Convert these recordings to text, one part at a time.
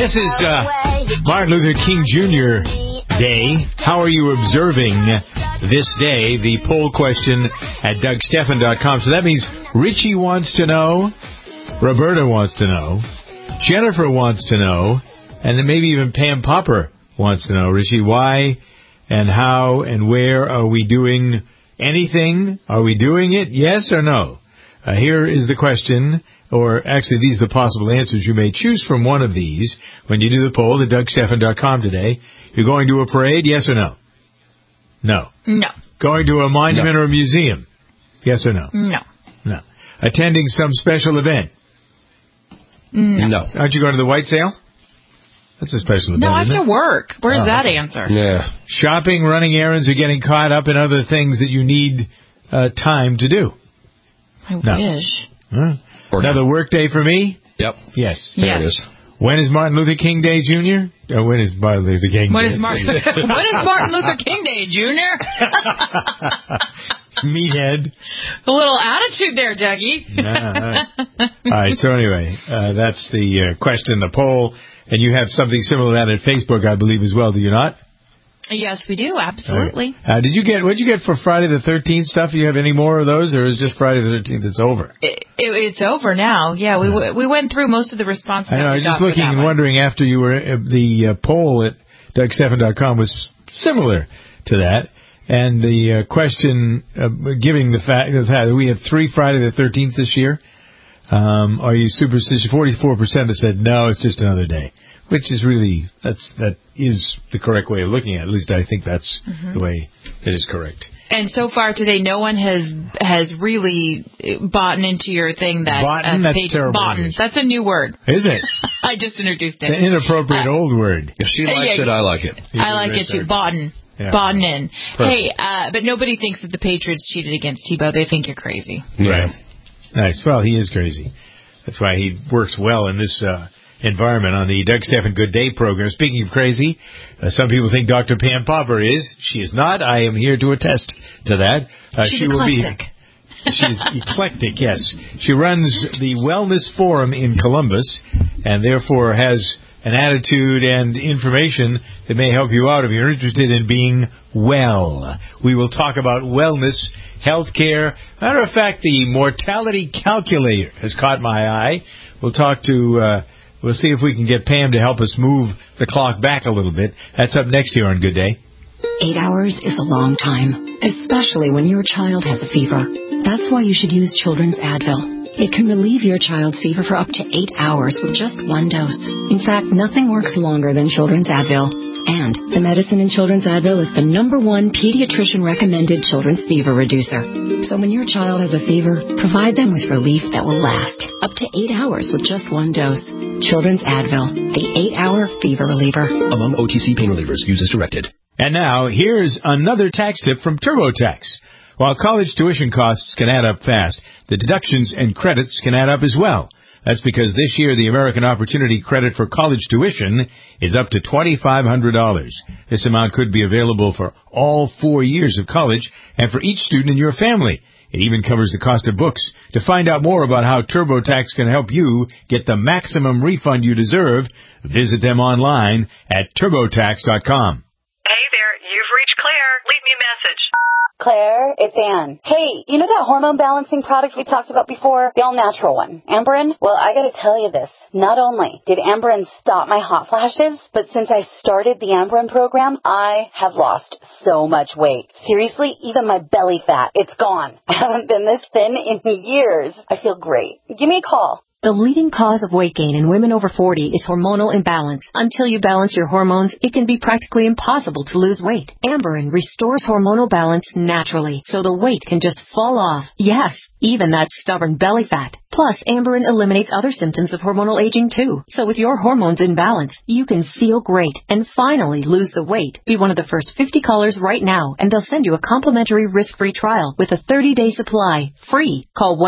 This is Martin Luther King Jr. Day. How are you observing this day? The poll question at DougStephan.com. So that means Richie wants to know, Roberta wants to know, Jennifer wants to know, and then maybe even Pam Popper wants to know, Richie, why and how and where are we doing anything? Are we doing it? Yes or no? Here is the question. Or actually, these are the possible answers. You may choose from one of these when you do the poll at DougStephan.com today. You're going to a parade, yes or no? No. No. Going to a monument or a museum? Yes or no? No. No. Attending some special event? No. Aren't you going to the White Sale? That's a special event, No, I isn't have it? to work. Where's that answer? Yeah. Shopping, running errands, or getting caught up in other things that you need time to do? I wish. Another work day for me? Yep. Yes. There it is. When is Martin Luther King Day, Jr.? When is Martin Luther King Day? When is Martin Luther King Day, Jr.? Meathead. A little attitude there, Dougie. All right, so anyway, that's the question, the poll. And you have something similar to that at Facebook, I believe, as well, do you not? Yes, we do. Absolutely. What did you get for Friday the 13th stuff? Do you have any more of those, or is just Friday the 13th it's over? It's over now. Yeah, we went through most of the responses. I know. I was just looking and wondering after you were the poll at DougStephan.com was similar to that, and the question giving the fact that we had 3 Friday the 13th this year. Are you superstitious? 44% have said no. It's just another day. Which is really, that is the correct way of looking at it. At least I think that's the way that is correct. And so far today, no one has really bought into your thing that... That's terrible. Boughten. That's a new word. Is it? I just introduced it. An inappropriate old word. If she likes it, I like it. I like it too. Boughten. Yeah. Boughten in. Perfect. Hey, but nobody thinks that the Patriots cheated against Tebow. They think you're crazy. Right. Nice. Well, he is crazy. That's why he works well in this... environment on the Doug Stephan Good Day program. Speaking of crazy, some people think Dr. Pam Popper is. She is not. I am here to attest to that. She's eclectic. She's eclectic, yes. She runs the Wellness Forum in Columbus and therefore has an attitude and information that may help you out if you're interested in being well. We will talk about wellness, healthcare. Matter of fact, the mortality calculator has caught my eye. We'll talk to... We'll see if we can get Pam to help us move the clock back a little bit. That's up next here on Good Day. 8 hours is a long time, especially when your child has a fever. That's why you should use Children's Advil. It can relieve your child's fever for up to 8 hours with just 1 dose. In fact, nothing works longer than Children's Advil. And the medicine in Children's Advil is the #1 pediatrician-recommended children's fever reducer. So when your child has a fever, provide them with relief that will last up to 8 hours with just 1 dose. Children's Advil, the 8-hour fever reliever. Among OTC pain relievers, use as directed. And now, here's another tax tip from TurboTax. While college tuition costs can add up fast, the deductions and credits can add up as well. That's because this year the American Opportunity Credit for college tuition is up to $2,500. This amount could be available for all 4 years of college and for each student in your family. It even covers the cost of books. To find out more about how TurboTax can help you get the maximum refund you deserve, visit them online at TurboTax.com. Hey there, you've reached Claire. Leave me a message. Claire, it's Ann. Hey, you know that hormone balancing product we talked about before? The all-natural one, Amberen? Well, I gotta tell you this. Not only did Amberen stop my hot flashes, but since I started the Amberen program, I have lost so much weight. Seriously, even my belly fat, it's gone. I haven't been this thin in years. I feel great. Give me a call. The leading cause of weight gain in women over 40 is hormonal imbalance. Until you balance your hormones, it can be practically impossible to lose weight. Amberen restores hormonal balance naturally, so the weight can just fall off. Yes, even that stubborn belly fat. Plus, Amberen eliminates other symptoms of hormonal aging too. So with your hormones in balance, you can feel great and finally lose the weight. Be one of the first 50 callers right now, and they'll send you a complimentary risk-free trial with a 30-day supply, free. Call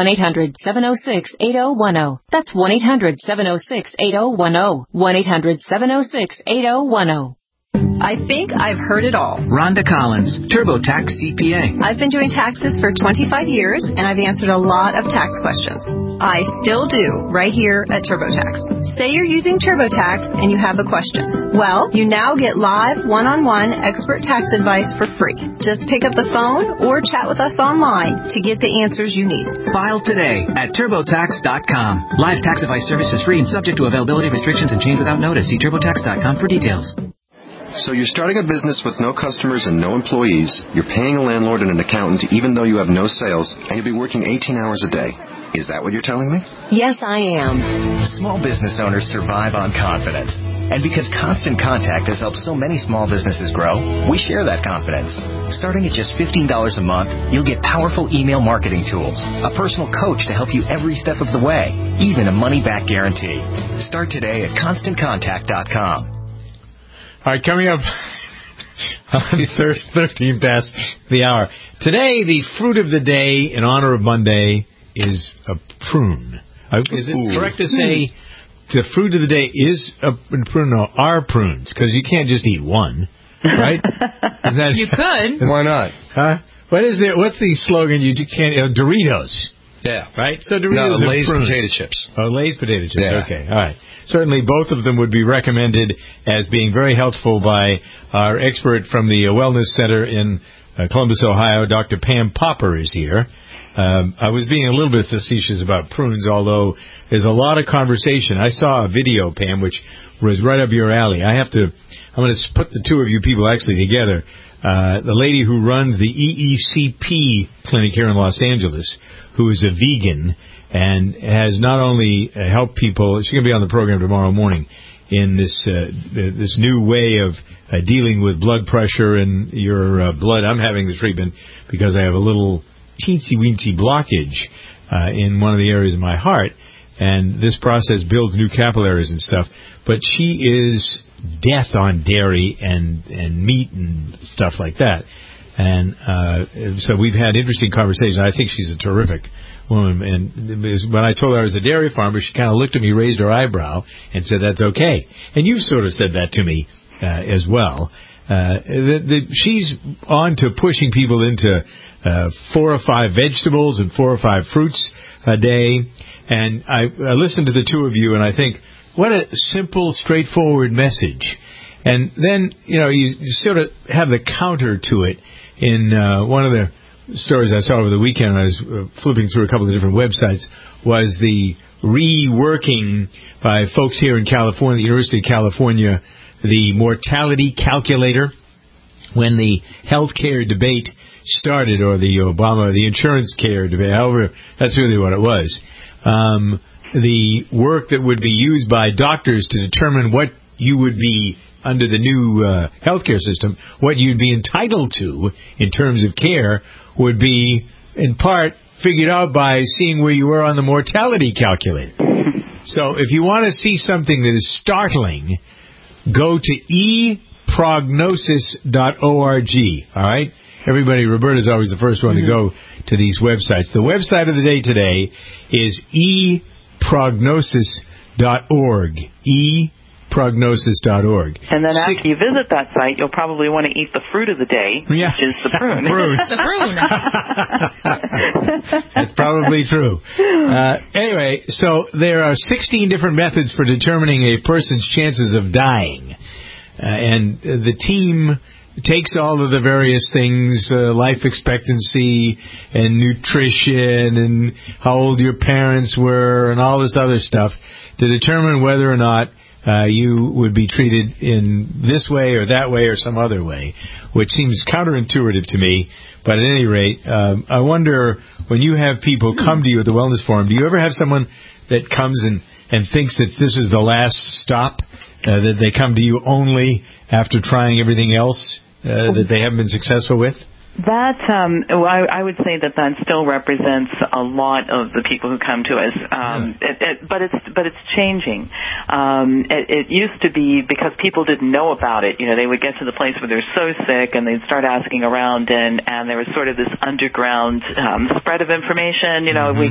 1-800-706-8010. That's 1-800-706-8010. 1-800-706-8010. I think I've heard it all. Rhonda Collins, TurboTax CPA. I've been doing taxes for 25 years, and I've answered a lot of tax questions. I still do, right here at TurboTax. Say you're using TurboTax and you have a question. Well, you now get live one-on-one expert tax advice for free. Just pick up the phone or chat with us online to get the answers you need. File today at TurboTax.com. Live tax advice service is free and subject to availability restrictions and change without notice. See TurboTax.com for details. So you're starting a business with no customers and no employees. You're paying a landlord and an accountant even though you have no sales, and you'll be working 18 hours a day. Is that what you're telling me? Yes, I am. Small business owners survive on confidence. And because Constant Contact has helped so many small businesses grow, we share that confidence. Starting at just $15 a month, you'll get powerful email marketing tools, a personal coach to help you every step of the way, even a money-back guarantee. Start today at ConstantContact.com. All right, coming up on 13 past the hour. Today, the fruit of the day in honor of Monday is a prune. Is it correct to say the fruit of the day is a prune? No, are prunes, because you can't just eat one, right? You could. Why not? Huh? What's the slogan? You can't Doritos. Yeah. Right? So Doritos Lay's are prunes. potato chips. Oh, Lay's potato chips. Yeah. Okay. All right. Certainly both of them would be recommended as being very helpful by our expert from the Wellness Center in Columbus, Ohio. Dr. Pam Popper is here. I was being a little bit facetious about prunes, although there's a lot of conversation. I saw a video, Pam, which was right up your alley. I'm going to put the two of you people actually together. The lady who runs the EECP clinic here in Los Angeles, who is a vegan, and has not only helped people, she's going to be on the program tomorrow morning, in this new way of dealing with blood pressure and your blood. I'm having the treatment because I have a little teensy-weensy blockage in one of the areas of my heart, and this process builds new capillaries and stuff. But she is death on dairy and meat and stuff like that. And so we've had interesting conversations. I think she's a terrific woman. And when I told her I was a dairy farmer, she kind of looked at me, raised her eyebrow, and said, that's okay. And you've sort of said that to me as well. She's on to pushing people into 4 or 5 vegetables and 4 or 5 fruits a day. And I listened to the two of you, and I think, what a simple, straightforward message. And then, you sort of have the counter to it in one of the stories I saw over the weekend. I was flipping through a couple of different websites, was the reworking by folks here in California, the University of California, the mortality calculator. When the health care debate started, or the insurance care debate, however, that's really what it was. The work that would be used by doctors to determine what you would be under the new healthcare system, what you'd be entitled to in terms of care, would be in part figured out by seeing where you were on the mortality calculator. So if you want to see something that is startling, go to eprognosis.org. All right? Everybody, Roberta's always the first one to go to these websites. The website of the day today is eprognosis.org. Prognosis.org. And then after you visit that site, you'll probably want to eat the fruit of the day, which is the prune. The prune. That's probably true. Anyway, so there are 16 different methods for determining a person's chances of dying. And the team takes all of the various things, life expectancy and nutrition and how old your parents were and all this other stuff to determine whether or not you would be treated in this way or that way or some other way, which seems counterintuitive to me. But at any rate, I wonder, when you have people come to you at the Wellness Forum, do you ever have someone that comes and thinks that this is the last stop, that they come to you only after trying everything else that they haven't been successful with? That I would say that still represents a lot of the people who come to us, but it's changing. It used to be because people didn't know about it. They would get to the place where they're so sick, and they'd start asking around, and there was sort of this underground spread of information.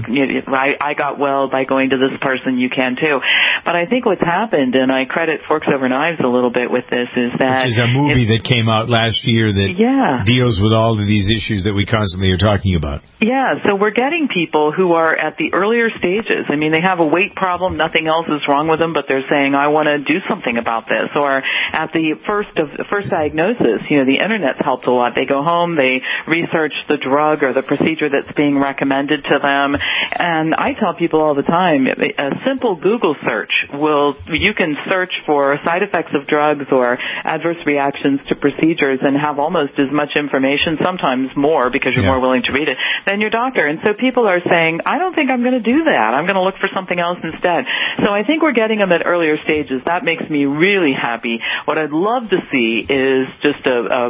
I got well by going to this person. You can too. But I think what's happened, and I credit Forks Over Knives a little bit with this, is that which is a movie that came out last year that deals with all of these issues that we constantly are talking about. Yeah, so we're getting people who are at the earlier stages. I mean, they have a weight problem, nothing else is wrong with them, but they're saying, I want to do something about this. Or at the first diagnosis, the internet's helped a lot. They go home, they research the drug or the procedure that's being recommended to them. And I tell people all the time, a simple Google search you can search for side effects of drugs or adverse reactions to procedures and have almost as much information, sometimes more because you're more willing to read it, than your doctor. And so people are saying, I don't think I'm going to do that. I'm going to look for something else instead. So I think we're getting them at earlier stages. That makes me really happy. What I'd love to see is just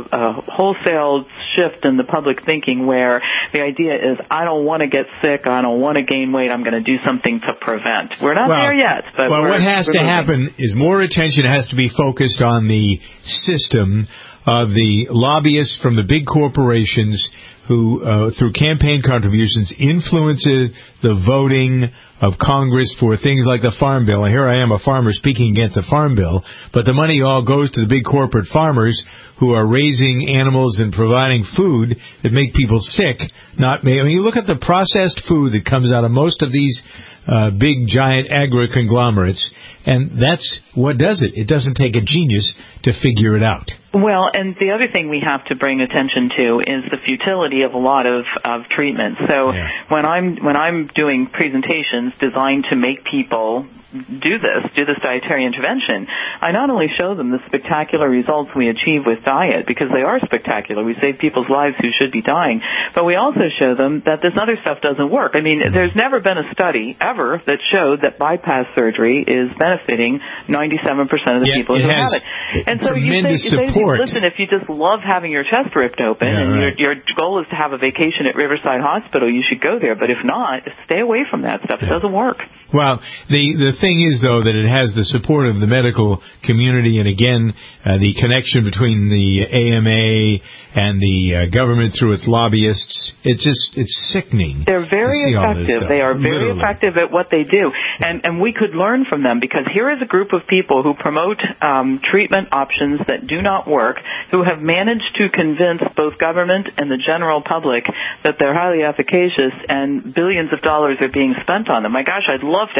a wholesale shift in the public thinking where the idea is, I don't want to get sick, I don't want to gain weight, I'm going to do something to prevent. We're not there yet. But what has to happen is more attention has to be focused on the system of the lobbyists from the big corporations who, through campaign contributions, influences the voting of Congress for things like the Farm Bill. And here I am, a farmer, speaking against the Farm Bill, but the money all goes to the big corporate farmers who are raising animals and providing food that make people sick. You look at the processed food that comes out of most of these big, giant agro-conglomerates, and that's what does it. It doesn't take a genius to figure it out. Well, and the other thing we have to bring attention to is the futility of a lot of treatments. So when I'm doing presentations designed to make people do this dietary intervention, I not only show them the spectacular results we achieve with diet, because they are spectacular, we save people's lives who should be dying, but we also show them that this other stuff doesn't work. I mean, there's never been a study ever that showed that bypass surgery is benefiting 97% of the people who have it. And so you say, listen, if you just love having your chest ripped open your goal is to have a vacation at Riverside Hospital, you should go there. But if not, stay away from that stuff. It doesn't work. Well, the thing is, though, that it has the support of the medical community, and again, the connection between the AMA and the government through its lobbyists. It's sickening. They're very effective. They are very effective at what they do. And we could learn from them, because here is a group of people who promote treatment options that do not work, who have managed to convince both government and the general public that they're highly efficacious, and billions of dollars are being spent on them. My gosh, I'd love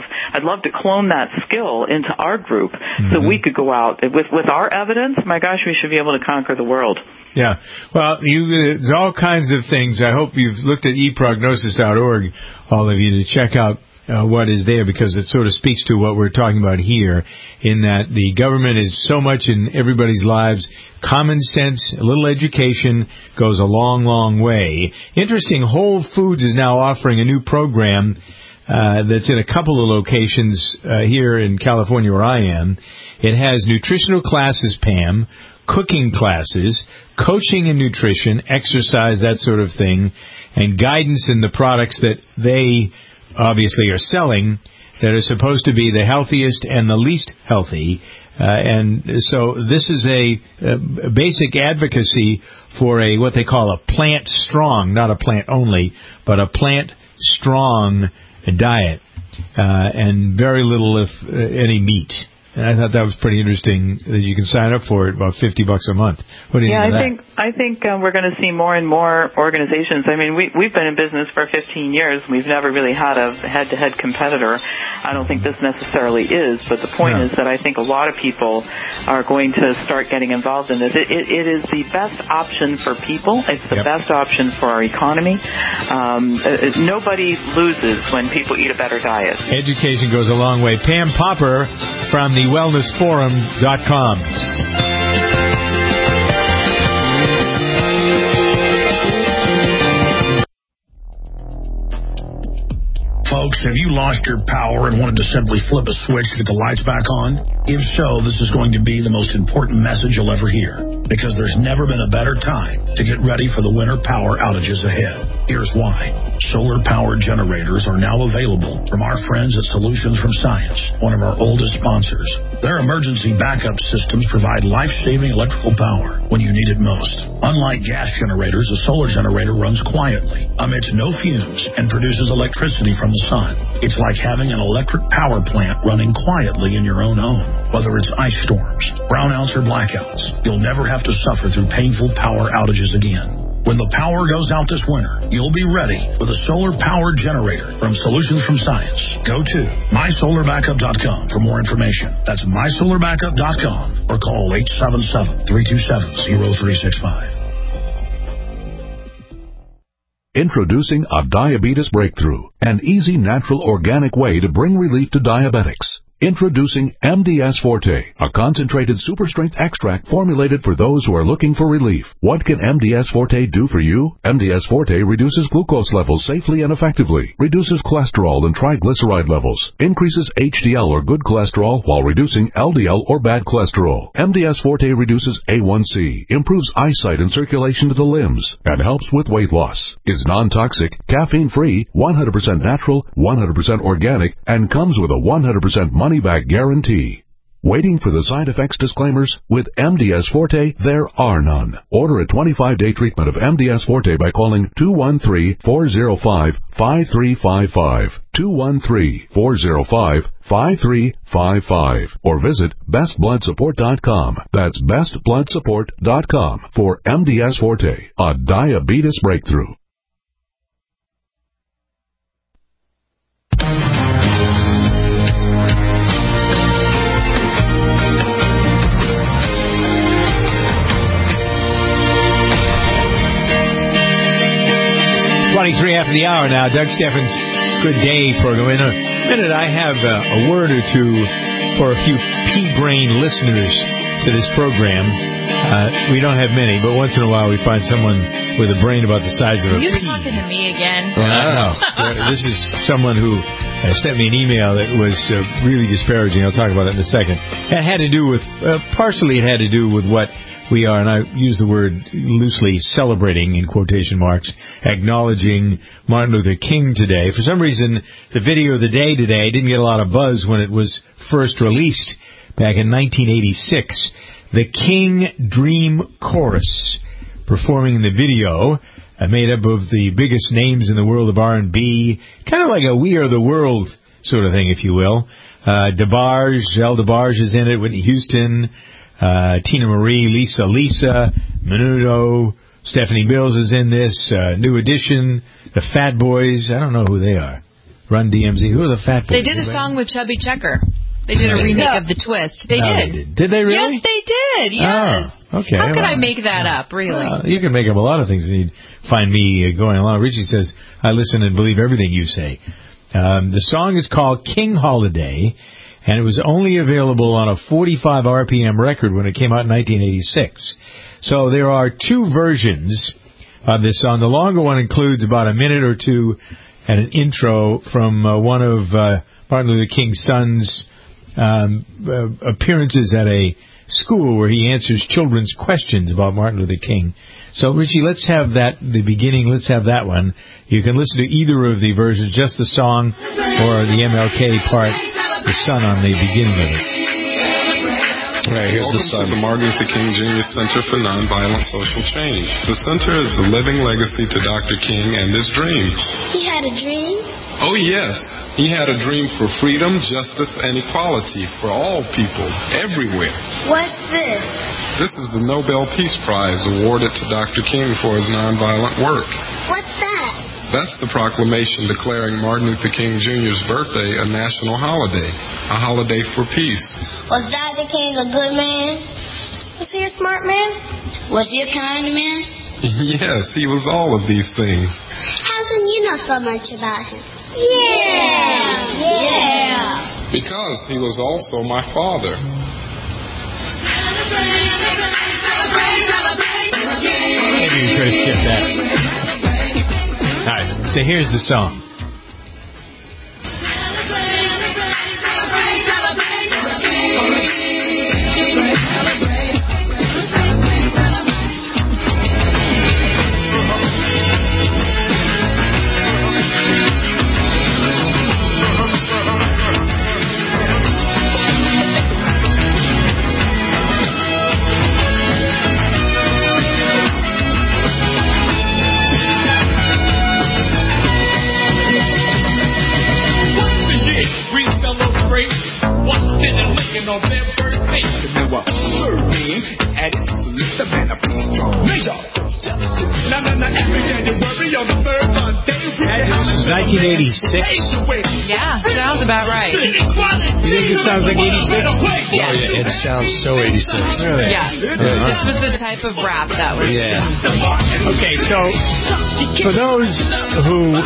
to clone that skill into our group so we could go out with our evidence. My gosh, we should be able to conquer the world. Yeah. Well, there's all kinds of things. I hope you've looked at eprognosis.org, all of you, to check out what is there, because it sort of speaks to what we're talking about here, in that the government is so much in everybody's lives. Common sense, a little education goes a long, long way. Interesting, Whole Foods is now offering a new program that's in a couple of locations here in California where I am. It has nutritional classes, Pam, cooking classes, coaching in nutrition, exercise, that sort of thing, and guidance in the products that they obviously are selling that are supposed to be the healthiest and the least healthy. And so this is a basic advocacy for what they call a plant strong, not a plant only, but a plant strong diet, and very little, if any, meat. And I thought that was pretty interesting that you can sign up for it, about $50 a month. What do you think of that? I think we're going to see more and more organizations. I mean, we've been in business for 15 years. We've never really had a head-to-head competitor. I don't think this necessarily is, but the point is that I think a lot of people are going to start getting involved in this. It is the best option for people. It's the best option for our economy. Nobody loses when people eat a better diet. Education goes a long way. Pam Popper from the wellnessforum.com. Folks, have you lost your power and wanted to simply flip a switch to get the lights back on? If so, this is going to be the most important message you'll ever hear. because there's never been a better time to get ready for the winter power outages ahead. Here's why. Solar-powered generators are now available from our friends at Solutions from Science, one of our oldest sponsors. Their emergency backup systems provide life-saving electrical power when you need it most. Unlike gas generators, a solar generator runs quietly, emits no fumes, and produces electricity from the sun. It's like having an electric power plant running quietly in your own home. Whether it's ice storms, brownouts, or blackouts, you'll never have to suffer through painful power outages again. When the power goes out this winter, you'll be ready with a solar-powered generator from Solutions from Science. Go to mysolarbackup.com for more information. That's mysolarbackup.com or call 877-327-0365. Introducing a diabetes breakthrough, an easy, natural, organic way to bring relief to diabetics. Introducing MDS Forte, a concentrated super-strength extract formulated for those who are looking for relief. What can MDS Forte do for you? MDS Forte reduces glucose levels safely and effectively, reduces cholesterol and triglyceride levels, increases HDL or good cholesterol while reducing LDL or bad cholesterol. MDS Forte reduces A1C, improves eyesight and circulation to the limbs, and helps with weight loss. Is non-toxic, caffeine-free, 100% natural, 100% organic, and comes with a 100% money-back guarantee. Waiting for the side effects disclaimers? With MDS Forte, there are none. Order a 25-day treatment of MDS Forte by calling 213-405-5355, 213-405-5355, or visit bestbloodsupport.com. That's bestbloodsupport.com for MDS Forte, a diabetes breakthrough. After the hour now, Doug Steffens' Good Day program. In a minute, I have a word or two for a few pea-brain listeners to this program. We don't have many, but once in a while we find someone with a brain about the size of a pea. Are you talking to me again? No. This is someone who sent me an email that was really disparaging. I'll talk about it in a second. It had to do with, partially it had to do with what we are, and I use the word loosely, celebrating, in quotation marks, acknowledging Martin Luther King today. For some reason, the video of the day today didn't get a lot of buzz when it was first released back in 1986. The King Dream Chorus performing the video, made up of the biggest names in the world of R&B, kind of like a We Are the World sort of thing, if you will. DeBarge, Elle DeBarge is in it, Whitney Houston, Tina Marie, Lisa, Menudo, Stephanie Mills is in this, New Edition, the Fat Boys, I don't know who they are. Run DMC, who are the Fat Boys? They did a song with Chubby Checker. They did a remake of The Twist. They did. Did they really? Yes, they did. Yes. Oh, okay. How could I make that up, really? You can make up a lot of things. You'd find me going along. Richie says, I listen and believe everything you say. The song is called King Holiday, and it was only available on a 45 RPM record when it came out in 1986. So there are two versions of this song. The longer one includes about a minute or two and an intro from one of Martin Luther King's sons' appearances at a school where he answers children's questions about Martin Luther King. So, Richie, let's have that, the beginning, let's have that one. You can listen to either of the versions, just the song or the MLK part, the son on the beginning of it. Right, here's the son. The Martin Luther King Jr. Center for Nonviolent Social Change. The center is the living legacy to Dr. King and his dream. He had a dream? Oh, yes. He had a dream for freedom, justice, and equality for all people, everywhere. What's this? This is the Nobel Peace Prize awarded to Dr. King for his nonviolent work. What's that? That's the proclamation declaring Martin Luther King Jr.'s birthday a national holiday, a holiday for peace. Was Dr. King a good man? Was he a smart man? Was he a kind man? Yes, he was all of these things. How can you know so much about him? Yeah. Because he was also my father. Maybe we could have skipped that. All right, so here's the song. 1986? Yeah, sounds about right. You think this sounds like 86? Yeah, it sounds so 86. Really? Yeah. This was the type of rap that was. Yeah. Okay, so for those who,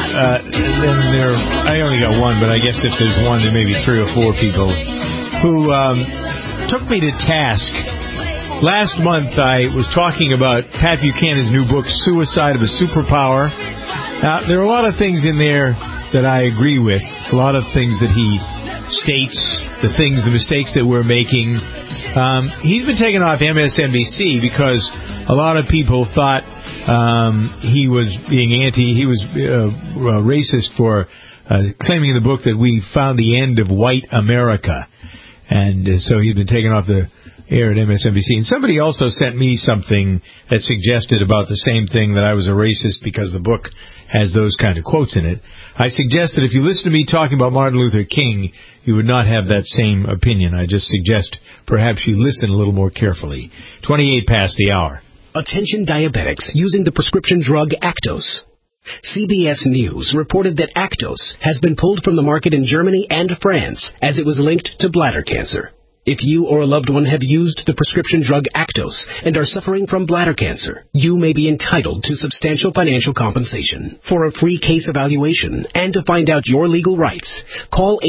I only got one, but I guess if there's one, there may be 3 or 4 people who took me to task. Last month, I was talking about Pat Buchanan's new book, Suicide of a Superpower. There are a lot of things in there that I agree with, a lot of things that he states, the mistakes that we're making. He's been taken off MSNBC because a lot of people thought he was being racist for claiming in the book that we found the end of white America. And so he'd been taken off the air at MSNBC. And somebody also sent me something that suggested about the same thing, that I was a racist because the book has those kind of quotes in it. I suggested if you listen to me talking about Martin Luther King, you would not have that same opinion. I just suggest perhaps you listen a little more carefully. 28 past the hour. Attention diabetics using the prescription drug Actos. CBS News reported that Actos has been pulled from the market in Germany and France as it was linked to bladder cancer. If you or a loved one have used the prescription drug Actos and are suffering from bladder cancer, you may be entitled to substantial financial compensation. For a free case evaluation and to find out your legal rights, call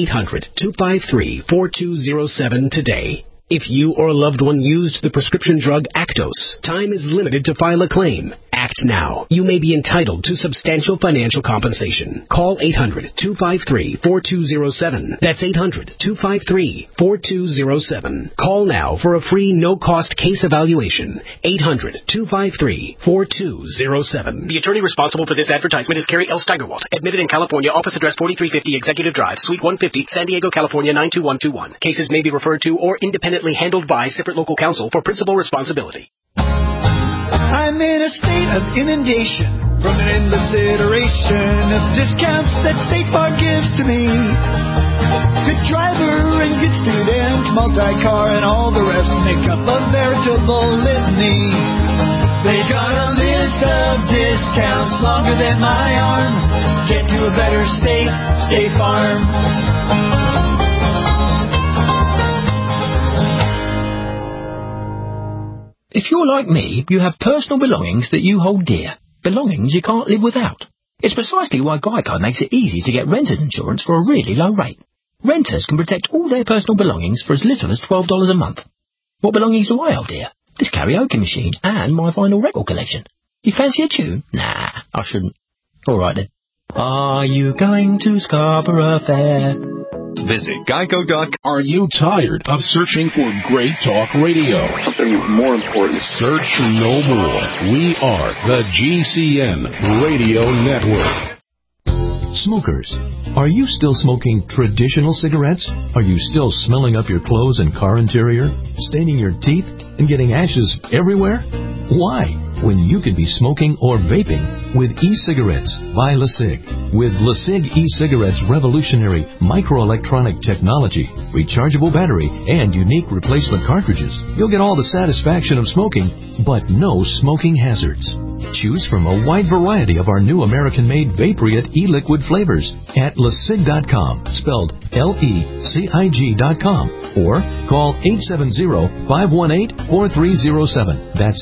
800-253-4207 today. If you or a loved one used the prescription drug Actos, time is limited to file a claim. Act now. You may be entitled to substantial financial compensation. Call 800-253-4207. That's 800-253-4207. Call now for a free no-cost case evaluation. 800-253-4207. The attorney responsible for this advertisement is Carrie L. Steigerwalt. Admitted in California. Office address 4350 Executive Drive, Suite 150, San Diego, California 92121. Cases may be referred to or independently handled by separate local counsel for principal responsibility. I'm in a state of inundation from an endless iteration of discounts that State Farm gives to me. Good driver and good student, multi-car and all the rest make up a veritable litany. They got a list of discounts longer than my arm. Get to a better state, State Farm. If you're like me, you have personal belongings that you hold dear. Belongings you can't live without. It's precisely why Geico makes it easy to get renter's insurance for a really low rate. Renters can protect all their personal belongings for as little as $12 a month. What belongings do I hold dear? This karaoke machine and my vinyl record collection. You fancy a tune? Nah, I shouldn't. All right then. Are you going to Scarborough Fair? Visit Geico.com. Are you tired of searching for great talk radio? Something more important. Search no more. We are the GCN Radio Network. Smokers, are you still smoking traditional cigarettes? Are you still smelling up your clothes and car interior, staining your teeth, and getting ashes everywhere? Why? When you could be smoking or vaping with e-cigarettes by LeSig. With LeSig e-cigarettes' revolutionary microelectronic technology, rechargeable battery, and unique replacement cartridges, you'll get all the satisfaction of smoking, but no smoking hazards. Choose from a wide variety of our new American-made Vaporite e-liquid flavors at LeSig.com, spelled LECIG.com, or call 870-518-4307. That's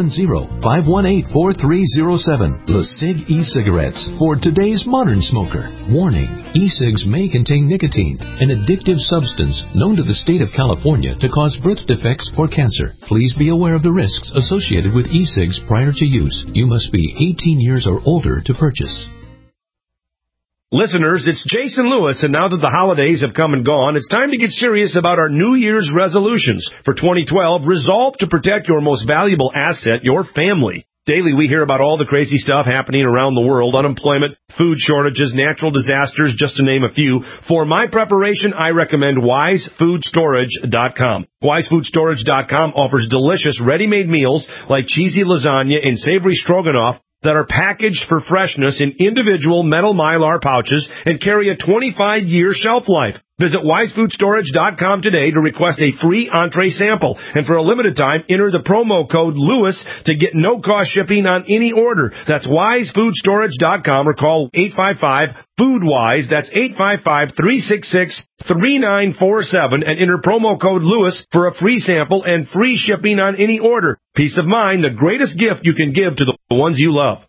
870-518-4307. LeSig e-cigarettes for today's modern smoker. Warning, e-cigs may contain nicotine, an addictive substance known to the state of California to cause birth defects or cancer. Please be aware of the risks associated with e-cigs prior to use. You must be 18 years or older to purchase. Listeners, it's Jason Lewis, and now that the holidays have come and gone, it's time to get serious about our New Year's resolutions. For 2012, resolve to protect your most valuable asset, your family. Daily, we hear about all the crazy stuff happening around the world, unemployment, food shortages, natural disasters, just to name a few. For my preparation, I recommend WiseFoodStorage.com. WiseFoodStorage.com offers delicious ready-made meals like cheesy lasagna and savory stroganoff that are packaged for freshness in individual metal Mylar pouches and carry a 25-year shelf life. Visit WiseFoodStorage.com today to request a free entree sample. And for a limited time, enter the promo code LEWIS to get no-cost shipping on any order. That's WiseFoodStorage.com or call 855-FOODWISE. That's 855-366-3947 and enter promo code LEWIS for a free sample and free shipping on any order. Peace of mind, the greatest gift you can give to the ones you love.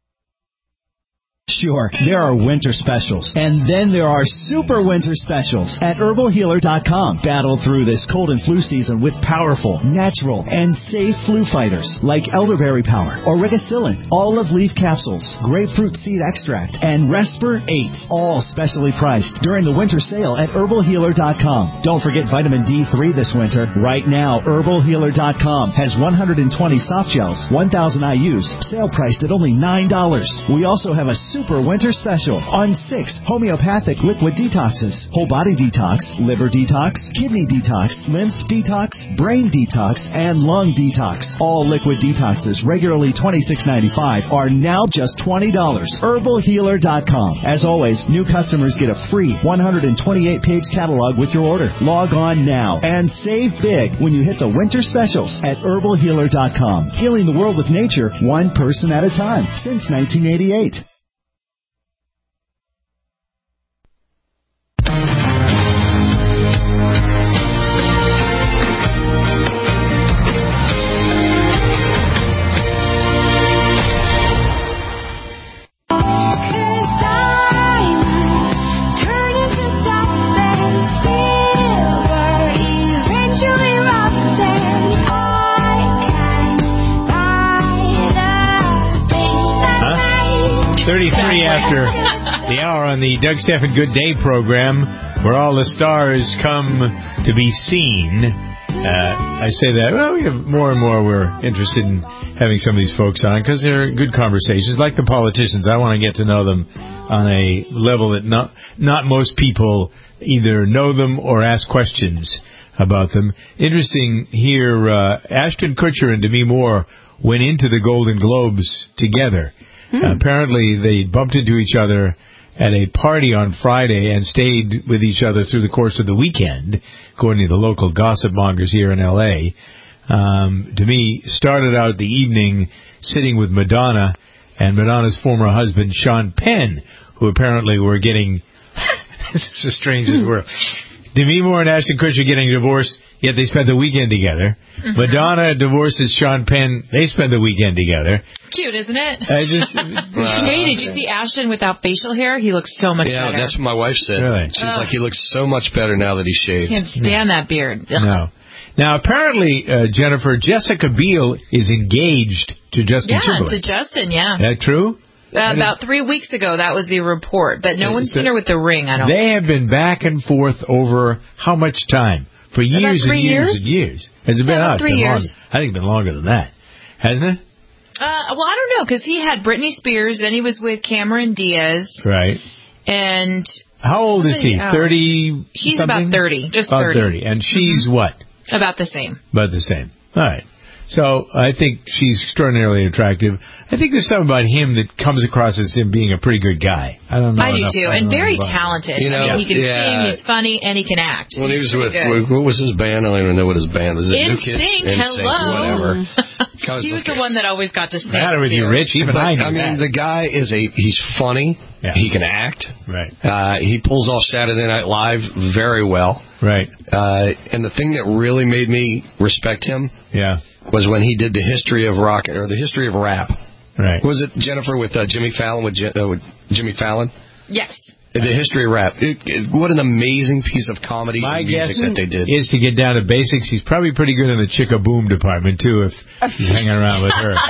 Sure, there are winter specials, and then there are super winter specials at HerbalHealer.com. Battle through this cold and flu season with powerful, natural, and safe flu fighters like Elderberry Power, Auricicillin, olive leaf capsules, grapefruit seed extract, and Resper 8, all specially priced during the winter sale at HerbalHealer.com. Don't forget vitamin D3 this winter. Right now, HerbalHealer.com has 120 soft gels, 1,000 IUs, sale priced at only $9. We also have a super winter special on 6 homeopathic liquid detoxes: whole body detox, liver detox, kidney detox, lymph detox, brain detox, and lung detox. All liquid detoxes, regularly $26.95, are now just $20. HerbalHealer.com. As always, new customers get a free 128-page catalog with your order. Log on now and save big when you hit the winter specials at HerbalHealer.com. Healing the world with nature, one person at a time, since 1988. After the hour on the Doug Stephan Good Day program, where all the stars come to be seen. I say that, well, we have more and more we're interested in having some of these folks on because they're good conversations. Like the politicians, I want to get to know them on a level that not most people either know them or ask questions about them. Interesting here, Ashton Kutcher and Demi Moore went into the Golden Globes together. Apparently, they bumped into each other at a party on Friday and stayed with each other through the course of the weekend, according to the local gossip mongers here in L.A. Demi started out the evening sitting with Madonna and Madonna's former husband, Sean Penn, who apparently were getting... This is the strangest world. Demi Moore and Ashton Kutcher getting divorced, yet they spent the weekend together. Madonna divorces Sean Penn. They spend the weekend together. Cute, isn't it? Hey, did you see Ashton without facial hair? He looks so much better. Yeah, that's what my wife said. Really? She's like, he looks so much better now that he's shaved. Can't stand that beard. No. Now, apparently, Jennifer, Jessica Biel is engaged to Justin Timberlake. Yeah, to Justin, yeah. Is that true? About 3 weeks ago, that was the report, but no one's seen her with the ring, I don't They have been back and forth over how much time? For years and years and years. Has it been about 3 years? I think it's been longer than that. Hasn't it? Well, I don't know, because he had Britney Spears, then he was with Cameron Diaz. Right. And... How old is he? 30 He's something? about 30, just about 30. 30. And she's what? About the same. About the same. All right. So I think she's extraordinarily attractive. I think there's something about him that comes across as him being a pretty good guy. I don't know. I do too, and very talented. You know, he can sing, he's funny, and he can act. When he was what was his band? I don't even know what his band was. New Kids? Hello. Whatever. He was the one that always got to sing. Matter with you, Rich? Even I mean, the guy he's funny. Yeah. He can act. Right. He pulls off Saturday Night Live very well. Right. And the thing that really made me respect him. Yeah. Was when he did the history of rock or the history of rap. Right. Was it Jennifer with Jimmy Fallon with Jimmy Fallon? Yes. The history of rap. What an amazing piece of comedy My music guess that they did. Is to get down to basics. He's probably pretty good in the Chicka-Boom department, too, if he's hanging around with her.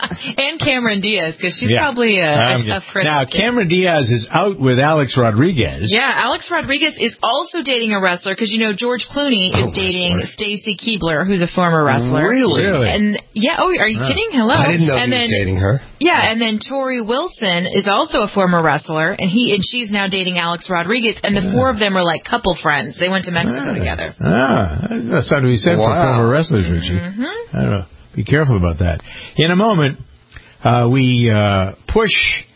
And Cameron Diaz, because she's probably a critic. Now, Cameron Diaz is out with Alex Rodriguez. Yeah, Alex Rodriguez is also dating a wrestler, because, you know, George Clooney is dating Stacy Keibler, who's a former wrestler. Really? And, are you kidding? Hello. I didn't know he was dating her. Yeah, and then Tori Wilson is also a former wrestler, and she's now dating Alex Rodriguez, and the four of them are like couple friends. They went to Mexico together. That's something to be said for former wrestlers, Richie. I don't know. Be careful about that. In a moment, we push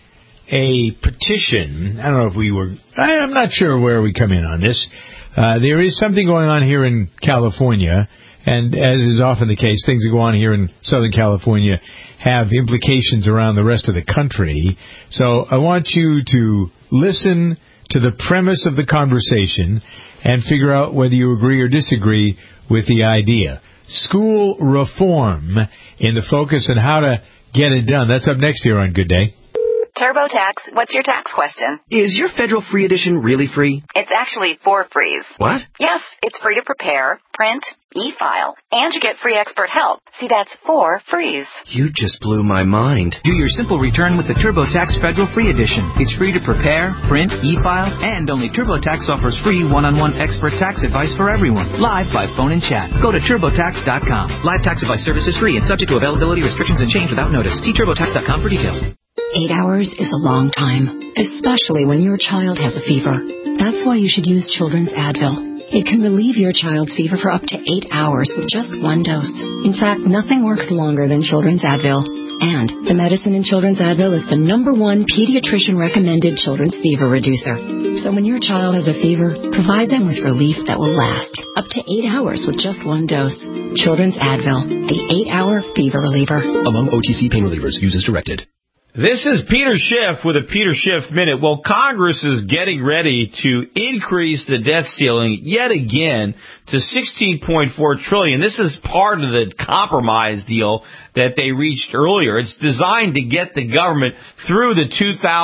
a petition. I don't know if I'm not sure where we come in on this. There is something going on here in California, and as is often the case, things that go on here in Southern California have implications around the rest of the country. So I want you to listen to the premise of the conversation and figure out whether you agree or disagree with the idea. School reform in the focus and how to get it done. That's up next here on Good Day. TurboTax, what's your tax question? Is your federal free edition really free? It's actually 4 frees. What? Yes, it's free to prepare, print, e-file, and you get free expert help. See, that's 4 frees. You just blew my mind. Do your simple return with the TurboTax Federal Free Edition. It's free to prepare, print, e-file, and only TurboTax offers free one-on-one expert tax advice for everyone, live by phone and chat. Go to TurboTax.com. Live tax advice service is free and subject to availability restrictions and change without notice. See TurboTax.com for details. 8 hours is a long time, especially when your child has a fever. That's why you should use Children's Advil. It can relieve your child's fever for up to 8 hours with just 1 dose. In fact, nothing works longer than Children's Advil. And the medicine in Children's Advil is the #1 pediatrician-recommended children's fever reducer. So when your child has a fever, provide them with relief that will last up to 8 hours with just 1 dose. Children's Advil, the 8-hour fever reliever. Among OTC pain relievers, use as directed. This is Peter Schiff with a Peter Schiff Minute. Well, Congress is getting ready to increase the debt ceiling yet again to $16.4 trillion. This is part of the compromise deal that they reached earlier. It's designed to get the government through the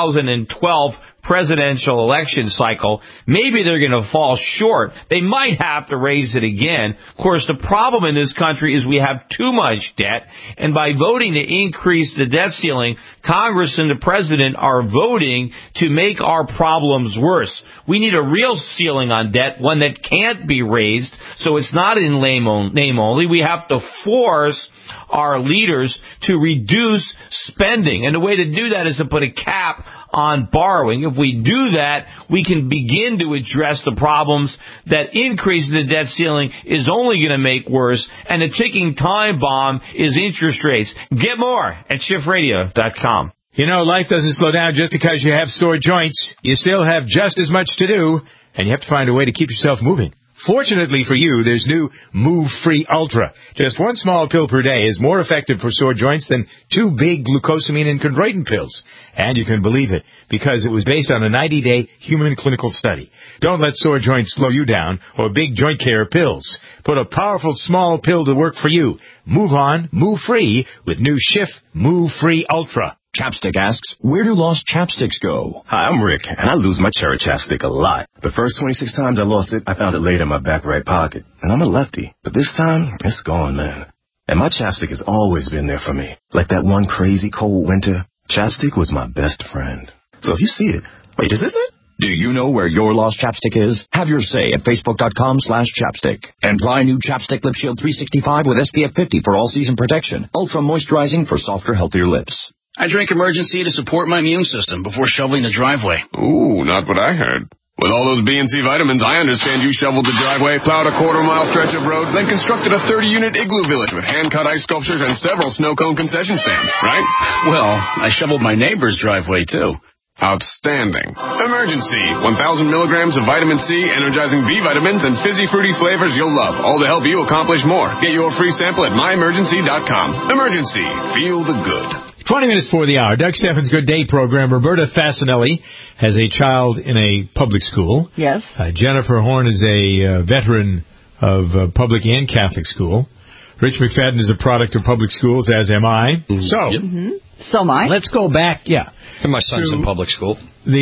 2012 presidential election cycle. Maybe they're going to fall short. They might have to raise it again. Of course, the problem in this country is we have too much debt, and by voting to increase the debt ceiling, Congress and the president are voting to make our problems worse. We need a real ceiling on debt, one that can't be raised, so it's not in name only. We have to force our leaders to reduce spending. And the way to do that is to put a cap on borrowing. If we do that, we can begin to address the problems that increasing the debt ceiling is only going to make worse. And the ticking time bomb is interest rates. Get more at SchiffRadio.com. You know, life doesn't slow down just because you have sore joints. You still have just as much to do, and you have to find a way to keep yourself moving. Fortunately for you, there's new Move Free Ultra. Just 1 small pill per day is more effective for sore joints than 2 big glucosamine and chondroitin pills. And you can believe it, because it was based on a 90-day human clinical study. Don't let sore joints slow you down or big joint care pills. Put a powerful small pill to work for you. Move on, move free with new Schiff Move Free Ultra. Chapstick asks, where do lost chapsticks go? Hi, I'm Rick, and I lose my cherry chapstick a lot. The first 26 times I lost it, I found it laid in my back right pocket. And I'm a lefty. But this time, it's gone, man. And my chapstick has always been there for me. Like that one crazy cold winter, chapstick was my best friend. So if you see it, wait, is this it? Do you know where your lost chapstick is? Have your say at Facebook.com/chapstick. And try new Chapstick Lip Shield 365 with SPF 50 for all-season protection. Ultra moisturizing for softer, healthier lips. I drink Emergency to support my immune system before shoveling the driveway. Ooh, not what I heard. With all those B and C vitamins, I understand you shoveled the driveway, plowed a quarter-mile stretch of road, then constructed a 30-unit igloo village with hand-cut ice sculptures and several snow cone concession stands, right? Well, I shoveled my neighbor's driveway, too. Outstanding. Emergency. 1,000 milligrams of vitamin C, energizing B vitamins, and fizzy fruity flavors you'll love. All to help you accomplish more. Get your free sample at myemergency.com. Emergency. Feel the good. 20 minutes before the hour. Doug Steffens' Good Day program. Roberta Fasinelli has a child in a public school. Yes. Jennifer Horn is a veteran of public and Catholic school. Rich McFadden is a product of public schools, as am I. So, So am I. Let's go back, And my son's in public school.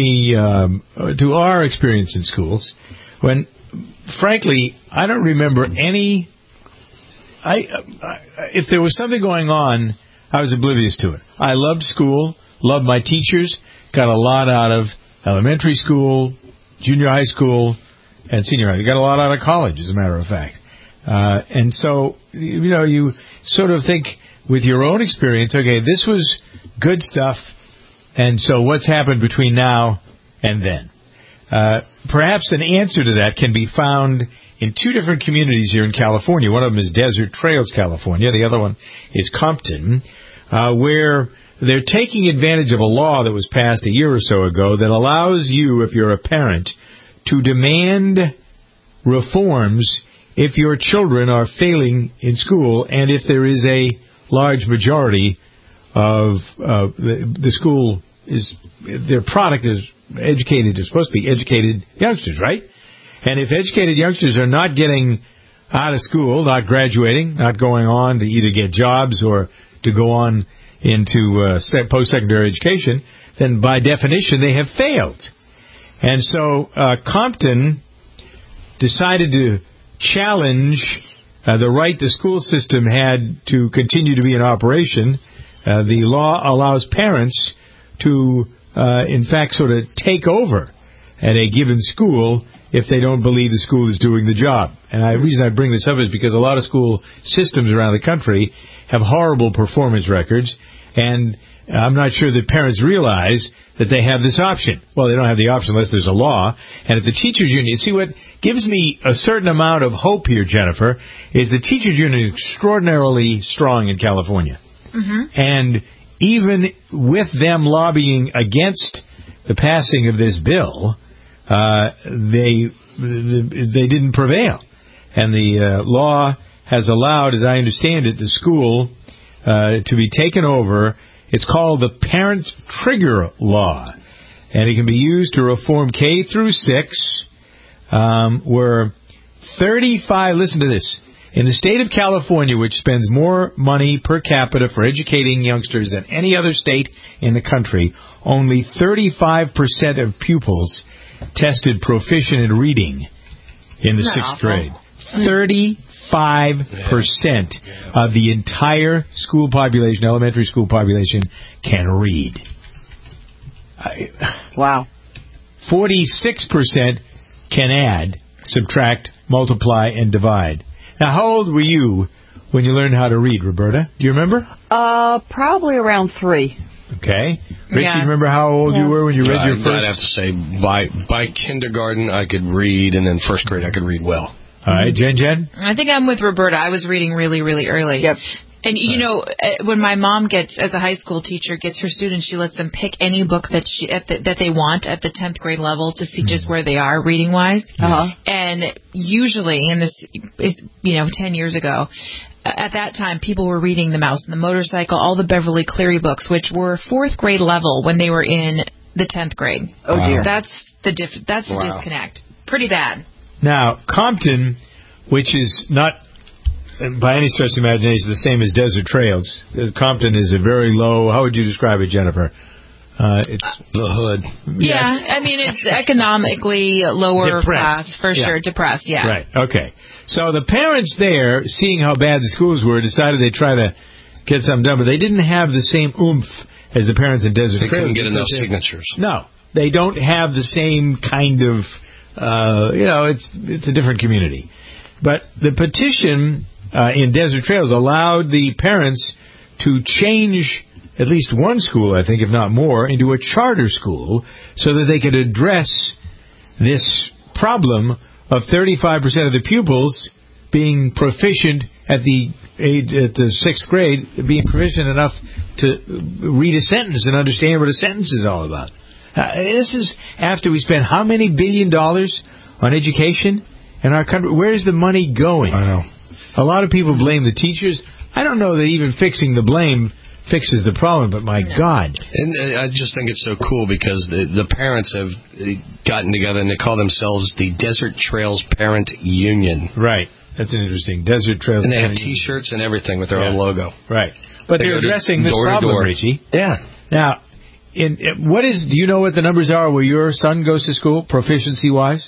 To our experience in schools, when, frankly, I don't remember any... if there was something going on, I was oblivious to it. I loved school, loved my teachers, got a lot out of elementary school, junior high school, and senior high. Got a lot out of college, as a matter of fact. And so, you sort of think with your own experience, okay, this was good stuff, and so what's happened between now and then? Perhaps an answer to that can be found in 2 different communities here in California. One of them is Desert Trails, California. The other one is Compton, where they're taking advantage of a law that was passed a year or so ago that allows you, if you're a parent, to demand reforms if your children are failing in school and if there is a large majority of the school is their product is educated, is supposed to be educated youngsters, right? And if educated youngsters are not getting out of school, not graduating, not going on to either get jobs or to go on into post-secondary education, then by definition they have failed. And so Compton decided to challenge the right the school system had to continue to be in operation. The law allows parents to, in fact, sort of take over at a given school if they don't believe the school is doing the job. And the reason I bring this up is because a lot of school systems around the country have horrible performance records, and I'm not sure that parents realize that they have this option. Well, they don't have the option unless there's a law. And at the teachers' union, see, what gives me a certain amount of hope here, Jennifer, is the teachers' union is extraordinarily strong in California. Mm-hmm. And even with them lobbying against the passing of this bill, they didn't prevail. And the law has allowed, as I understand it, the school to be taken over. It's called the Parent Trigger Law, and it can be used to reform K through 6, where 35, listen to this, in the state of California, which spends more money per capita for educating youngsters than any other state in the country, only 35% of pupils tested proficient in reading in the 6th grade. 35% of the entire school population, elementary school population, can read. Wow. 46% can add, subtract, multiply, and divide. Now, how old were you when you learned how to read, Roberta? Do you remember? Probably around 3. Okay. Rich, you remember how old you were when you read your first? I'd have to say by kindergarten I could read, and then 1st grade I could read well. All right, Jen? I think I'm with Roberta. I was reading really, really early. Yep. And, you know, when my mom as a high school teacher, gets her students, she lets them pick any book that that they want at the 10th grade level to see just where they are reading-wise. Uh-huh. And usually, and this is, 10 years ago, at that time, people were reading The Mouse and the Motorcycle, all the Beverly Cleary books, which were 4th grade level when they were in the 10th grade. Oh, dear. That's the disconnect. Pretty bad. Now, Compton, which is not by any stretch of the imagination the same as Desert Trails. Compton is a very low, how would you describe it, Jennifer? It's the hood. Yeah, I mean, it's economically lower class, for sure. Depressed, yeah. Right, okay. So the parents there, seeing how bad the schools were, decided they'd try to get something done, but they didn't have the same oomph as the parents in Desert Trails. They couldn't get enough signatures. No, they don't have the same kind of, it's a different community. But the petition in Desert Trails allowed the parents to change at least one school, I think, if not more, into a charter school so that they could address this problem of 35% of the pupils being proficient at the 6th grade, being proficient enough to read a sentence and understand what a sentence is all about. This is after we spent how many $1 billion on education in our country? Where is the money going? Wow. A lot of people blame the teachers. I don't know that even fixing the blame fixes the problem, but my God. And I just think it's so cool because the parents have gotten together and they call themselves the Desert Trails Parent Union. Right. That's an interesting. Desert Trails. And they have T-shirts and everything with their own logo. Right. But they're addressing this problem, Richie. Yeah. Now, do you know what the numbers are where your son goes to school, proficiency-wise?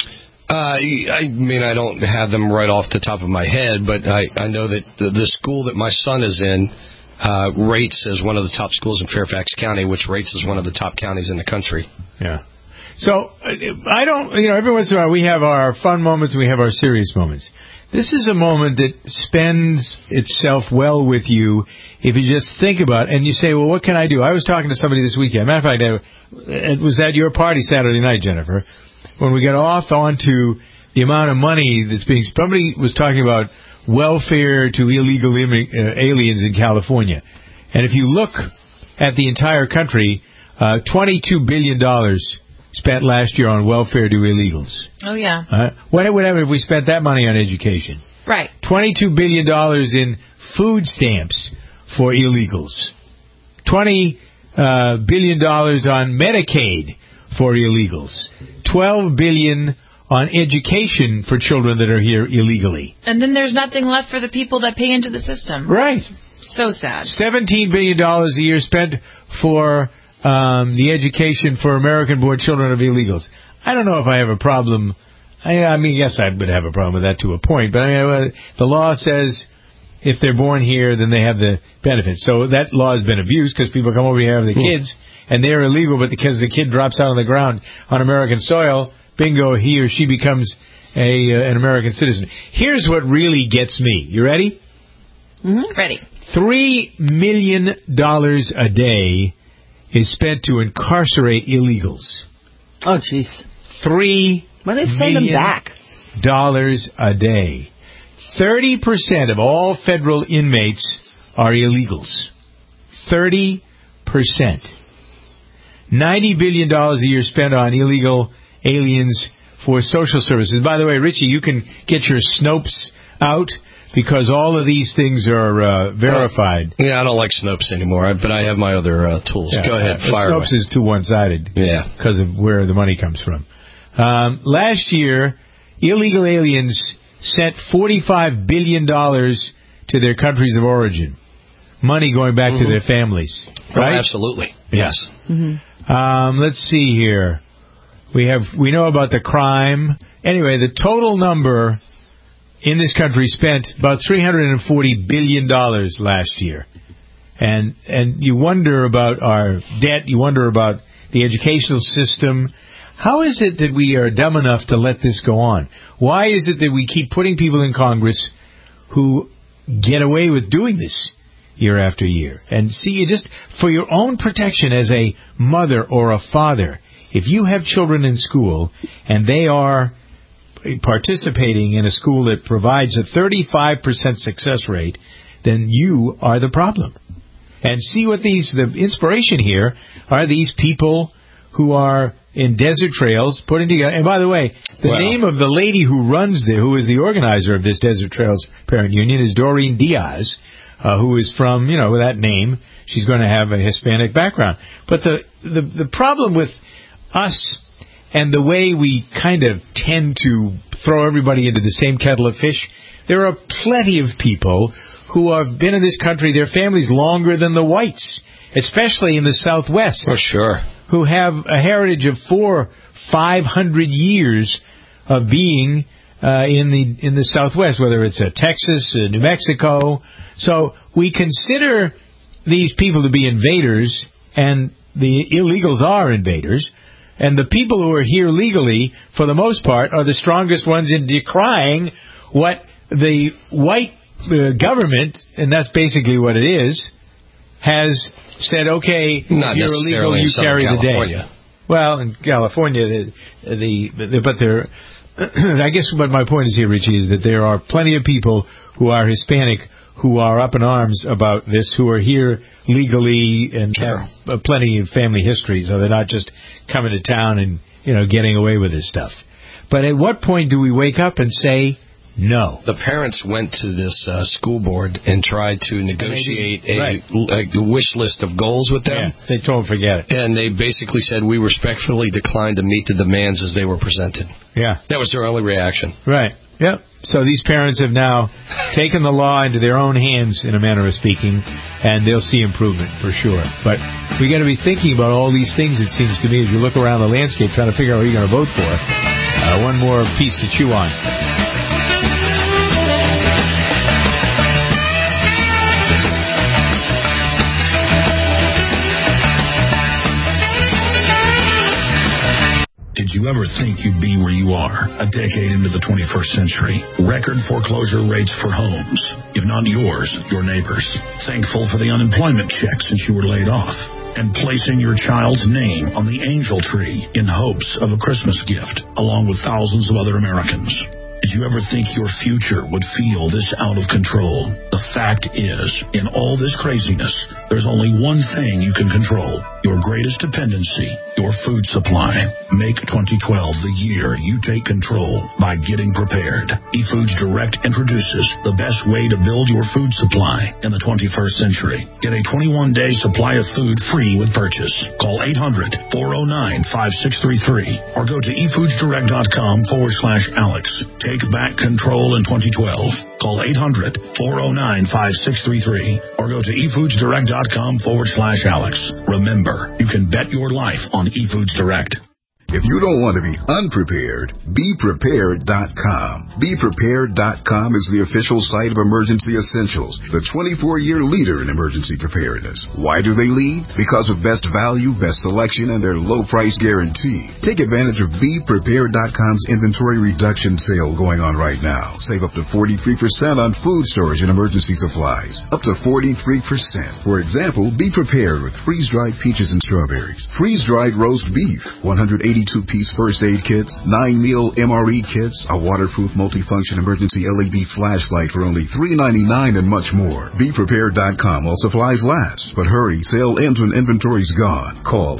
I mean, I don't have them right off the top of my head, but I know that the school that my son is in rates as one of the top schools in Fairfax County, which rates as one of the top counties in the country. Yeah. So, I don't, every once in a while we have our fun moments and we have our serious moments. This is a moment that spends itself well with you if you just think about it and you say, well, what can I do? I was talking to somebody this weekend. Matter of fact, it was at your party Saturday night, Jennifer, when we got off onto the amount of money that's being... Somebody was talking about welfare to illegal aliens in California. And if you look at the entire country, $22 billion spent last year on welfare to illegals. Oh, yeah. Whatever if we spent that money on education. Right. $22 billion in food stamps for illegals. $20 billion on Medicaid for illegals. $12 billion on education for children that are here illegally. And then there's nothing left for the people that pay into the system. Right. So sad. $17 billion a year spent for the education for American-born children of illegals. I don't know if I have a problem. I mean, yes, I would have a problem with that to a point. But I mean, the law says if they're born here, then they have the benefits. So that law has been abused because people come over here and have the kids, and they're illegal, but because the kid drops out on the ground on American soil, bingo, he or she becomes an American citizen. Here's what really gets me. You ready? Mm-hmm. Ready. $3 million a day is spent to incarcerate illegals. Oh, jeez. When they send them back? $3 a day. 30% of all federal inmates are illegals. 30%. $90 billion a year spent on illegal aliens for social services. By the way, Richie, you can get your Snopes out because all of these things are verified. Yeah, I don't like Snopes anymore, but I have my other tools. Yeah, Go ahead, fire Snopes away. is too one-sided. Yeah. Because of where the money comes from. Last year, illegal aliens sent $45 billion to their countries of origin. Money going back to their families. Right? Oh, absolutely. Yes. Mm-hmm. Let's see here. We know about the crime. Anyway, the total number in this country spent about $340 billion last year. And you wonder about our debt. You wonder about the educational system. How is it that we are dumb enough to let this go on? Why is it that we keep putting people in Congress who get away with doing this year after year? And see, you just, for your own protection as a mother or a father, if you have children in school and they are participating in a school that provides a 35% success rate, then you are the problem. And see what the inspiration here are these people who are in Desert Trails putting together. And by the way, the name of the lady who is the organizer of this Desert Trails Parent Union is Doreen Diaz, who is from, with that name. She's going to have a Hispanic background. But the problem with us and the way we kind of tend to throw everybody into the same kettle of fish, there are plenty of people who have been in this country, their families longer than the whites, especially in the Southwest. Oh, sure. Who have a heritage of 400-500 years of being in the Southwest, whether it's Texas, New Mexico. So we consider these people to be invaders, and the illegals are invaders. And the people who are here legally, for the most part, are the strongest ones in decrying what the white government, and that's basically what it is, has said, okay, not if you're illegal, you carry the day. Well, in California, but there, I guess what my point is here, Richie, is that there are plenty of people who are Hispanic who are up in arms about this, who are here legally and have plenty of family history, so they're not just coming to town and getting away with this stuff. But at what point do we wake up and say no? The parents went to this school board and tried to negotiate a wish list of goals with them. Yeah, they told them forget it. And they basically said, we respectfully declined to meet the demands as they were presented. Yeah. That was their only reaction. Right. Yep. So these parents have now taken the law into their own hands, in a manner of speaking, and they'll see improvement for sure. But we got to be thinking about all these things, it seems to me, as you look around the landscape, trying to figure out who you're going to vote for. One more piece to chew on. Did you ever think you'd be where you are a decade into the 21st century? Record foreclosure rates for homes, if not yours, your neighbors. Thankful for the unemployment check since you were laid off. And placing your child's name on the angel tree in hopes of a Christmas gift, along with thousands of other Americans. Did you ever think your future would feel this out of control? The fact is, in all this craziness, There's only one thing you can control, your greatest dependency, your food supply. Make 2012 the year you take control by getting prepared. eFoods Direct introduces the best way to build your food supply in the 21st century. Get a 21-day supply of food free with purchase. Call 800-409-5633 or go to efoodsdirect.com/Alex. Take back control in 2012. Call 800-409-5633 or go to efoodsdirect.com/Alex. Remember, you can bet your life on eFoods Direct. If you don't want to be unprepared, BePrepared.com. BePrepared.com is the official site of Emergency Essentials, the 24-year leader in emergency preparedness. Why do they lead? Because of best value, best selection, and their low price guarantee. Take advantage of BePrepared.com's inventory reduction sale going on right now. Save up to 43% on food storage and emergency supplies. Up to 43%. For example, be prepared with freeze-dried peaches and strawberries, freeze-dried roast beef, 182-piece first aid kits, 9-meal MRE kits, a waterproof multifunction emergency LED flashlight for only $3.99 and much more. BePrepared.com while supplies last. But hurry, sale ends when inventory's gone. Call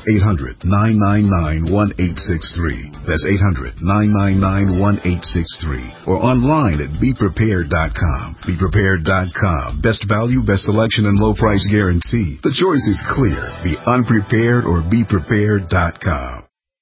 800-999-1863. That's 800-999-1863. Or online at BePrepared.com. BePrepared.com. Best value, best selection, and low price guarantee. The choice is clear. Be unprepared or BePrepared.com.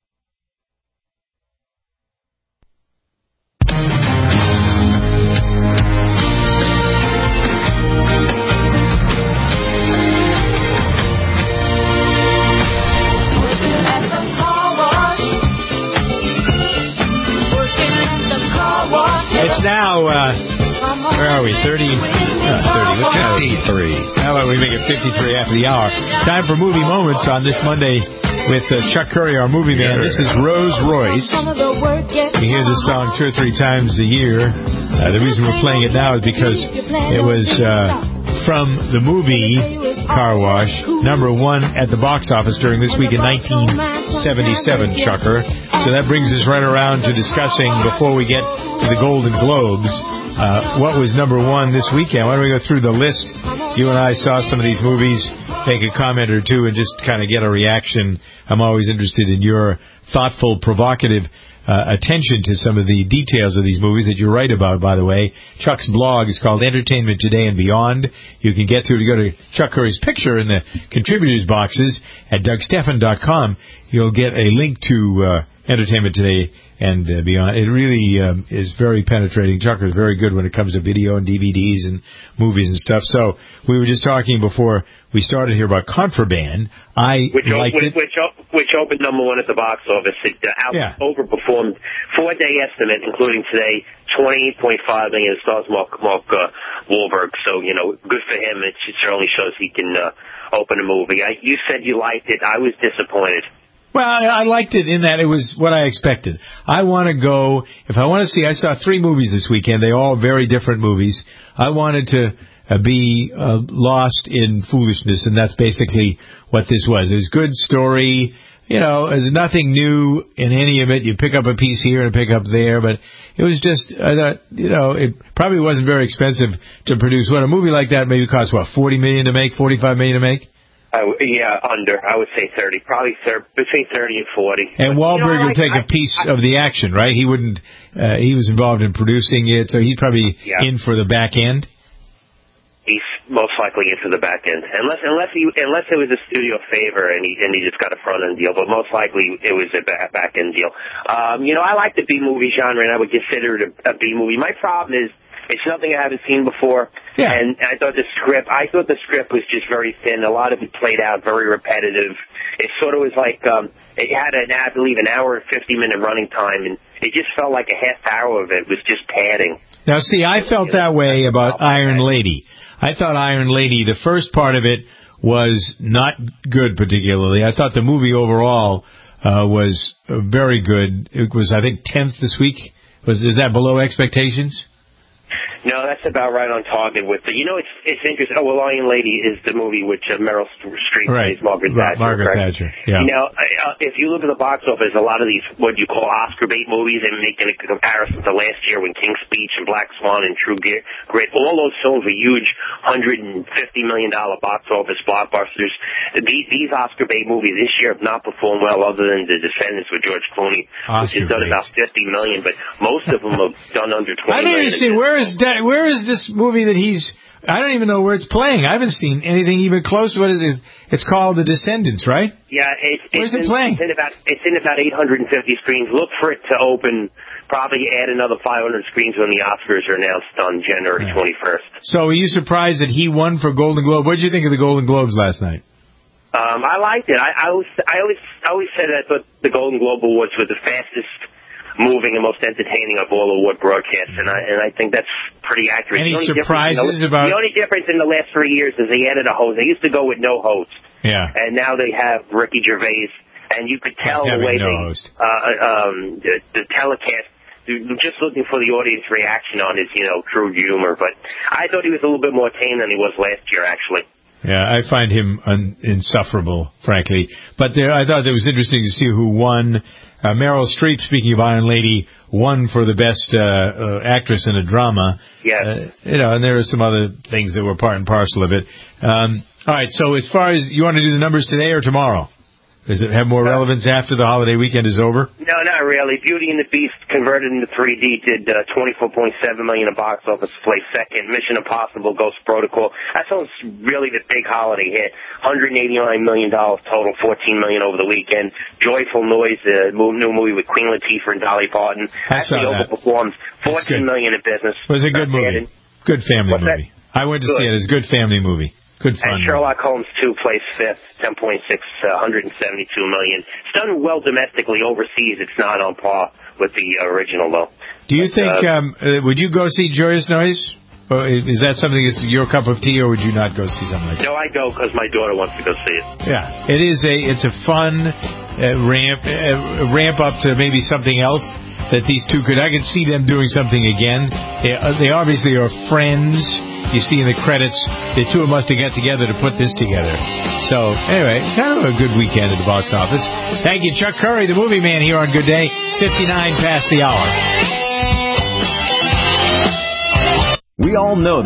It's now, where are we, 30, what's 53. How about we make it 53 after the hour? Time for Movie Moments on this Monday with Chuck Curry, our movie man. This is Rose Royce. We hear this song 2 or 3 times a year. The reason we're playing it now is because it was from the movie Car Wash, number 1 at the box office during this week in 1977, Chucker. So that brings us right around to discussing, before we get to the Golden Globes, what was number 1 this weekend. Why don't we go through the list? You and I saw some of these movies, make a comment or two, and just kind of get a reaction. I'm always interested in your thoughtful, provocative attention to some of the details of these movies that you write about, by the way. Chuck's blog is called Entertainment Today and Beyond. You can get to it. You go to Chuck Curry's picture in the contributors boxes at DougStephan.com. You'll get a link to Entertainment Today and Beyond. It really is very penetrating. Chuck is very good when it comes to video and DVDs and movies and stuff. So we were just talking before we started here about Contraband. Which opened number 1 at the box office. It overperformed 4-day estimate, including today, $28.5 million. It stars Mark Wahlberg. So, good for him. It certainly shows he can open a movie. You said you liked it. I was disappointed. Well, I liked it in that it was what I expected. I want to go, if I want to see, I saw 3 movies this weekend. They all very different movies. I wanted to be lost in foolishness, and that's basically what this was. It was good story. There's nothing new in any of it. You pick up a piece here and pick up there, but it was just, I thought, it probably wasn't very expensive to produce. What, a movie like that maybe costs, $40 million to make, $45 million to make? Under. I would say 30. Probably between 30 and 40. And Wahlberg would take a piece of the action, right? He wouldn't. He was involved in producing it, so he'd probably in for the back end. He's most likely in for the back end, unless it was a studio favor and he just got a front end deal. But most likely it was a back end deal. I like the B movie genre, and I would consider it a B movie. My problem is, it's something I haven't seen before, and I thought the script was just very thin. A lot of it played out very repetitive. It sort of was like it had I believe, an hour and 50-minute running time, and it just felt like a half hour of it was just padding. Now, see, I felt that way about Iron Lady. I thought Iron Lady, the first part of it was not good particularly. I thought the movie overall was very good. It was, I think, 10th this week. Is that below expectations? No, that's about right on target with it. It's it's interesting. Oh, well, Lion Lady is the movie which Meryl Streep plays Margaret Thatcher. Margaret Thatcher, yeah. You know, if you look at the box office, a lot of these, what you call Oscar bait movies, and making a comparison to last year when King's Speech and Black Swan and True Grit, all those films were huge $150 million box office blockbusters. These Oscar bait movies this year have not performed well, other than The Descendants with George Clooney, which has done about $50 million, but most of them have done under $20 million. I don't even see, where is this movie that I don't even know where it's playing. I haven't seen anything even close. What is it? It's called The Descendants, right? Yeah, where's it playing? It's in about 850 screens. Look for it to open, probably add another 500 screens when the Oscars are announced on January 21st. So were you surprised that he won for Golden Globe? What did you think of the Golden Globes last night? I liked it. I always said that I thought the Golden Globe Awards were the fastest moving and most entertaining of all award broadcasts, and I think that's pretty accurate. Any surprises about... The only difference in the last 3 years is they added a host. They used to go with no host. Yeah. And now they have Ricky Gervais, and you could tell the way the telecast, just looking for the audience reaction on his, true humor. But I thought he was a little bit more tame than he was last year, actually. Yeah, I find him insufferable, frankly. But I thought it was interesting to see who won. Meryl Streep, speaking of Iron Lady, won for the best actress in a drama. Yeah. And there are some other things that were part and parcel of it. All right, so as far as you want to do the numbers today or tomorrow? Does it have more relevance after the holiday weekend is over? No, not really. Beauty and the Beast converted into 3D did $24.7 million in box office, placed second. Mission Impossible: Ghost Protocol. That was really the big holiday hit. $189 million total, $14 million over the weekend. Joyful Noise, the new movie with Queen Latifah and Dolly Parton, actually overperformed. $14 million in business. It was a good movie. Good family movie. I went to see it. It was a good family movie. Good fun. And Sherlock Holmes 2 placed fifth, 10.6, $172 million. It's done well domestically. Overseas, it's not on par with the original, though. Do you think, would you go see Joyous Noise? Or is that something that's your cup of tea, or would you not go see something like that? No, I go because my daughter wants to go see it. Yeah, it's a fun ramp up to maybe something else that these two could. I could see them doing something again. They obviously are friends. You see in the credits, the two of them must have got together to put this together. So, anyway, kind of a good weekend at the box office. Thank you, Chuck Curry, the movie man, here on Good Day, 59 past the hour. We all know